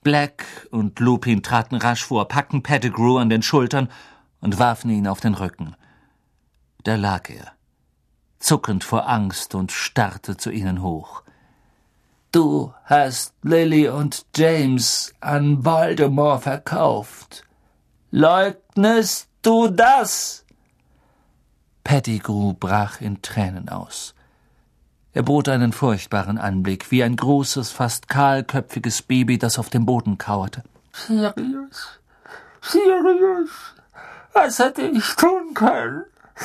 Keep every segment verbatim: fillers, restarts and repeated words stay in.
Black und Lupin traten rasch vor, packten Pettigrew an den Schultern und warfen ihn auf den Rücken. Da lag er, zuckend vor Angst, und starrte zu ihnen hoch. »Du hast Lily und James an Voldemort verkauft. Leugnest du das?« Pettigrew brach in Tränen aus. Er bot einen furchtbaren Anblick, wie ein großes, fast kahlköpfiges Baby, das auf dem Boden kauerte. »Sirius, Sirius, was hätte ich tun können?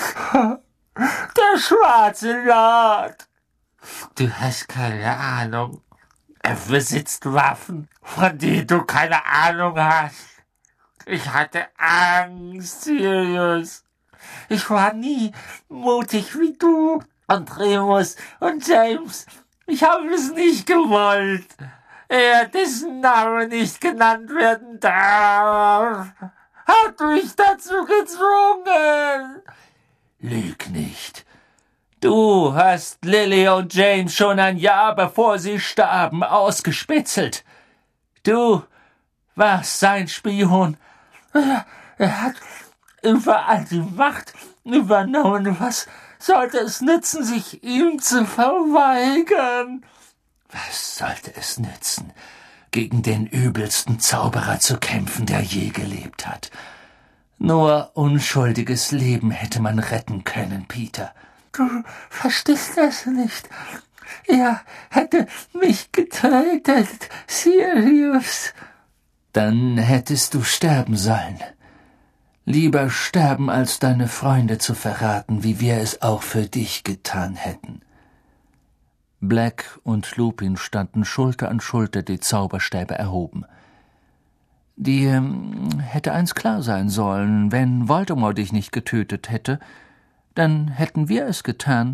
Der schwarze Lord!« »Du hast keine Ahnung. Er besitzt Waffen, von denen du keine Ahnung hast. Ich hatte Angst, Sirius. Ich war nie mutig wie du und Remus und James. Ich habe es nicht gewollt. Er, dessen Name nicht genannt werden darf, hat mich dazu gezwungen.« »Lüg nicht. Du hast Lily und James schon ein Jahr bevor sie starben ausgespitzelt. Du warst sein Spion. Er, er hat überall die Macht übernommen. Was sollte es nützen, sich ihm zu verweigern?« »Was sollte es nützen, gegen den übelsten Zauberer zu kämpfen, der je gelebt hat? Nur unschuldiges Leben hätte man retten können, Peter.« »Du verstehst das nicht. Er hätte mich getötet, Sirius.« »Dann hättest du sterben sollen. Lieber sterben, als deine Freunde zu verraten, wie wir es auch für dich getan hätten.« Black und Lupin standen Schulter an Schulter, die Zauberstäbe erhoben. »Dir hätte eins klar sein sollen, wenn Voldemort dich nicht getötet hätte, dann hätten wir es getan.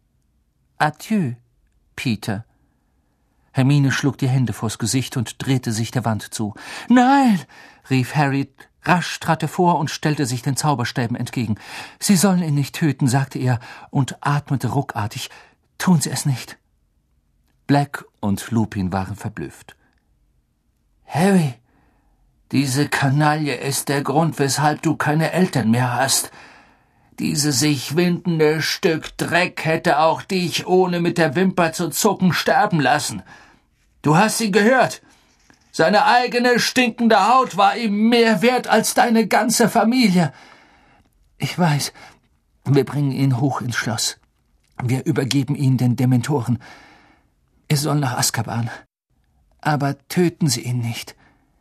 Adieu, Peter.« Hermine schlug die Hände vors Gesicht und drehte sich der Wand zu. »Nein«, rief Harry. Rasch trat er vor und stellte sich den Zauberstäben entgegen. »Sie sollen ihn nicht töten«, sagte er und atmete ruckartig. »Tun Sie es nicht.« Black und Lupin waren verblüfft. »Harry, diese Kanaille ist der Grund, weshalb du keine Eltern mehr hast. Dieses sich windende Stück Dreck hätte auch dich, ohne mit der Wimper zu zucken, sterben lassen. Du hast ihn gehört. Seine eigene stinkende Haut war ihm mehr wert als deine ganze Familie. Ich weiß, wir bringen ihn hoch ins Schloss. Wir übergeben ihn den Dementoren. Er soll nach Azkaban. Aber töten Sie ihn nicht.«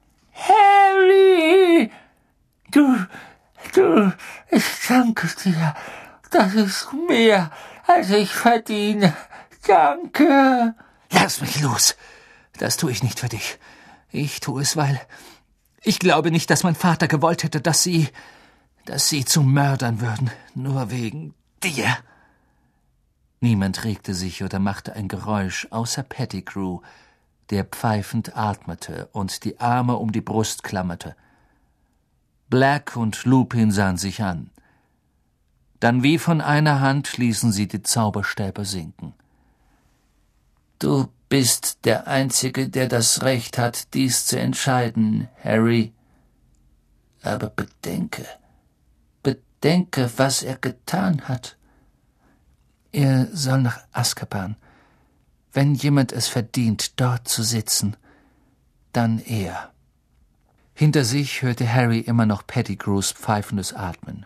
»Harry! Du, du, ich danke dir. Das ist mehr, als ich verdiene. Danke.« »Lass mich los. Das tue ich nicht für dich. Ich tue es, weil ich glaube nicht, dass mein Vater gewollt hätte, dass Sie, dass Sie zu Mördern würden, nur wegen dir.« Niemand regte sich oder machte ein Geräusch, außer Pettigrew, der pfeifend atmete und die Arme um die Brust klammerte. Black und Lupin sahen sich an. Dann wie von einer Hand ließen sie die Zauberstäbe sinken. »Du bist der Einzige, der das Recht hat, dies zu entscheiden, Harry. Aber bedenke, bedenke, was er getan hat. Er soll nach Azkaban. Wenn jemand es verdient, dort zu sitzen, dann er.« Hinter sich hörte Harry immer noch Pettigrews pfeifendes Atmen.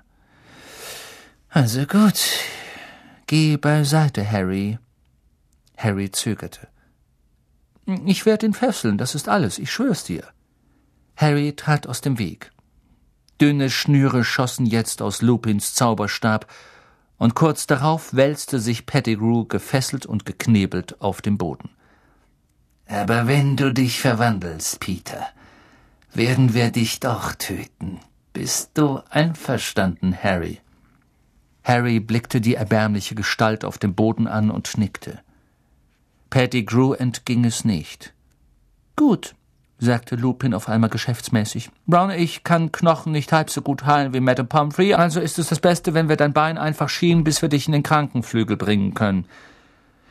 »Also gut, geh beiseite, Harry.« Harry zögerte. »Ich werde ihn fesseln, das ist alles, ich schwör's dir.« Harry trat aus dem Weg. Dünne Schnüre schossen jetzt aus Lupins Zauberstab, und kurz darauf wälzte sich Pettigrew gefesselt und geknebelt auf dem Boden. »Aber wenn du dich verwandelst, Peter, werden wir dich doch töten. Bist du einverstanden, Harry?« Harry blickte die erbärmliche Gestalt auf dem Boden an und nickte. Pettigrew entging es nicht. »Gut«, sagte Lupin auf einmal geschäftsmäßig. »Brown, ich kann Knochen nicht halb so gut heilen wie Madame Pomfrey, also ist es das Beste, wenn wir dein Bein einfach schienen, bis wir dich in den Krankenflügel bringen können.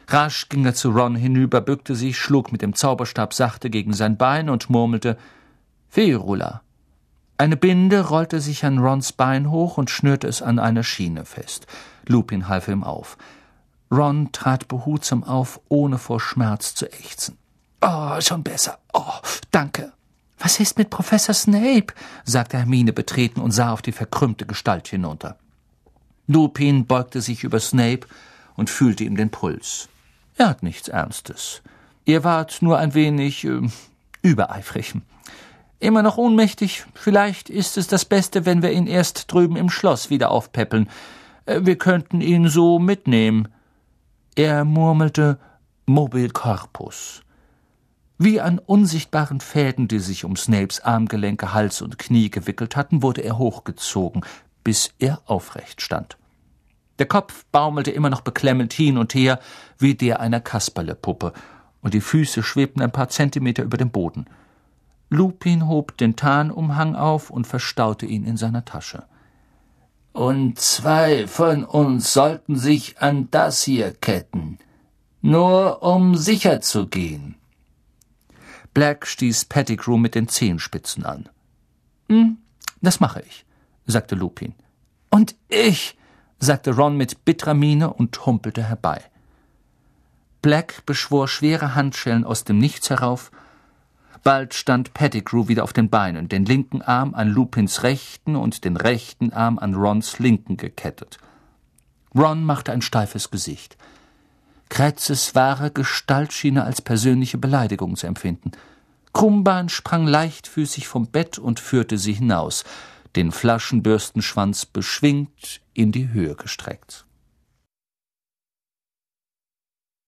Rasch ging er zu Ron hinüber, bückte sich, schlug mit dem Zauberstab sachte gegen sein Bein und murmelte »Firula«. Eine Binde rollte sich an Rons Bein hoch und schnürte es an einer Schiene fest. Lupin half ihm auf. Ron trat behutsam auf, ohne vor Schmerz zu ächzen. »Oh, schon besser. Oh, danke.« »Was ist mit Professor Snape?« sagte Hermine betreten und sah auf die verkrümmte Gestalt hinunter. Lupin beugte sich über Snape und fühlte ihm den Puls. Er hat nichts Ernstes. Ihr wart nur ein wenig äh, übereifrig. Immer noch ohnmächtig? Vielleicht ist es das Beste, wenn wir ihn erst drüben im Schloss wieder aufpäppeln. Wir könnten ihn so mitnehmen. Er murmelte »Mobil Corpus«. Wie an unsichtbaren Fäden, die sich um Snapes Armgelenke, Hals und Knie gewickelt hatten, wurde er hochgezogen, bis er aufrecht stand. Der Kopf baumelte immer noch beklemmend hin und her, wie der einer Kasperlepuppe, und die Füße schwebten ein paar Zentimeter über dem Boden. Lupin hob den Tarnumhang auf und verstaute ihn in seiner Tasche. »Und zwei von uns sollten sich an das hier ketten, nur um sicher zu gehen.« Black stieß Pettigrew mit den Zehenspitzen an. »Hm, das mache ich«, sagte Lupin. »Und ich«, sagte Ron mit bitterer Miene und humpelte herbei. Black beschwor schwere Handschellen aus dem Nichts herauf. Bald stand Pettigrew wieder auf den Beinen, den linken Arm an Lupins rechten und den rechten Arm an Rons linken gekettet. Ron machte ein steifes Gesicht. Kretzes wahre Gestalt schien er als persönliche Beleidigung zu empfinden. Krummbein sprang leichtfüßig vom Bett und führte sie hinaus, den Flaschenbürstenschwanz beschwingt in die Höhe gestreckt.